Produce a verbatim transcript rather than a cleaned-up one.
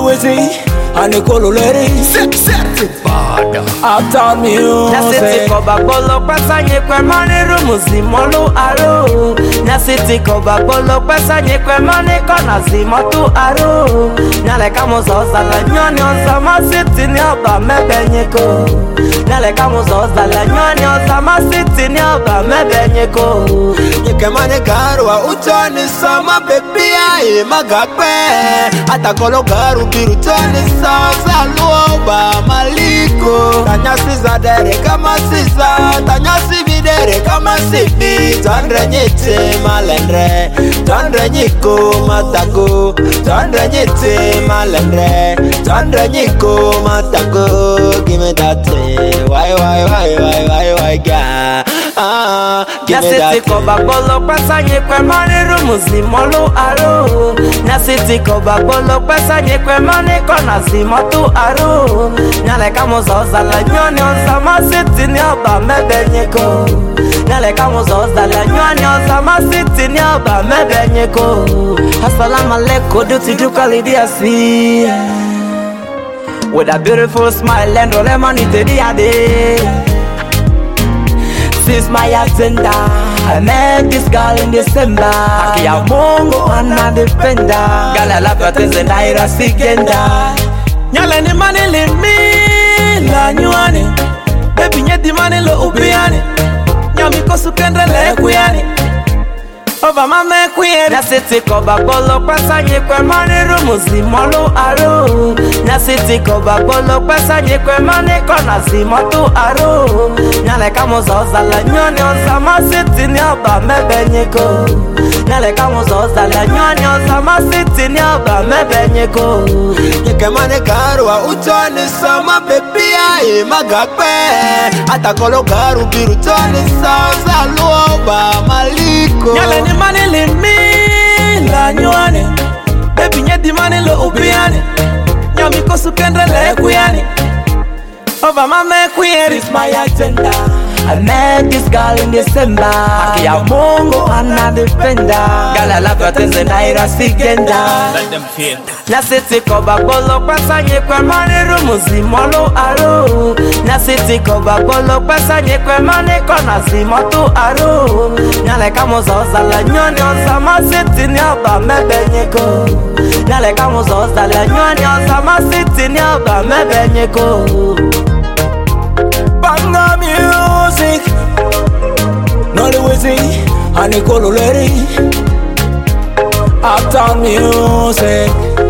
Nollywood and the color lady. Uptown music. Na city koba bolo pesa nyekwe money rumuzi molu aro. Na city koba bolo pesa nyekwe money kona zimotu aro. Na le kamo zoza la nyoni osama city ni oba mebenyeko. Na le kamo zoza la nyoni osama city ni oba mebenyeko. Nyekwe money karwa utoni sama baby aye magakwe. Atakolo garu biru toni sa luoba maliko. Tanya siza dere kama siza, tanya sibi dere kama sibi. Tandre nyete malendre, tandre nyiko matako. Tandre nyete malendre, tandre nyiko matako. Give me that thing, why why why why why why ga? Ah, give me that thing. Na city koba bolo pesa nyekwe money rumuzi molu aro. Na city koba bolo pesa nyekwe money kona zimotu aro. Na le kamo zoza la nyoni osama city ni oba mebenyeko. Na le kamo zoza la nyoni osama city ni oba mebenyeko. Assalamu alaikum, do to do kalidiasi. With a beautiful smile and all money to the ade. Since my agenda, I met this girl in December. Akia Mongo and a defender. Girl, I love your things and I rasigenda. Nyale ni mani li mi la nyuani. Baby nye di mani lo ubiani. Nyami kosu kendre le kuyani. Over my me queen. Na city koba bolo pesa nyekwe money rumuzi molu aro. Na city koba bolo pesa nyekwe money kona zimotu aro. Nyale kamo zoza la nyoni osama city ni oba mebenyeko. Nyale kamo zoza la nyoni osama city ni oba mebenyeko. Nyekwe money karwa utoni sama baby aye magakwe. Atakolo garu biru toni sa luoba maliko. Nyale ni mani li mi la nyuani. Baby nye di mani lo ubiani. Nyami kosu kendre le kuyani. Over my me queen, it's my agenda. I met this girl in December. Akia Mongo and a defender. Girl, I love your things and I rasigenda. Let them feel. Na city koba bolo pesa nyekwe money rumuzi molu aro. Na city koba bolo pesa nyekwe money kona zimotu aro. Na le kamo zoza la nyoni osama city ni oba mebenyeko. Na le kamo zoza la nyoni osama city ni oba mebenyeko. Banga music, Nollywood and the color lady. Uptown music.